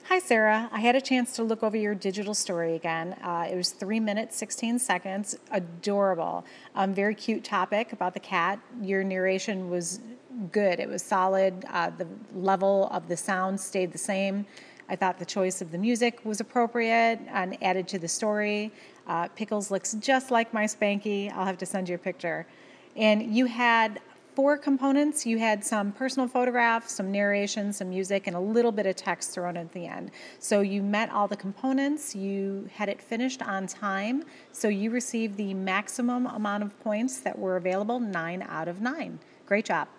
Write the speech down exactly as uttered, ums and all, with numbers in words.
Hi, Sarah. I had a chance to look over your digital story again. Uh, it was three minutes, sixteen seconds. Adorable. Um, very cute topic about the cat. Your narration was good. It was solid. Uh, the level of the sound stayed the same. I thought the choice of the music was appropriate and added to the story. Uh, Pickles looks just like my Spanky. I'll have to send you a picture. And you had four components. You had some personal photographs, some narration, some music, and a little bit of text thrown at the end. So you met all the components. You had it finished on time. So you received the maximum amount of points that were available, nine out of nine. Great job.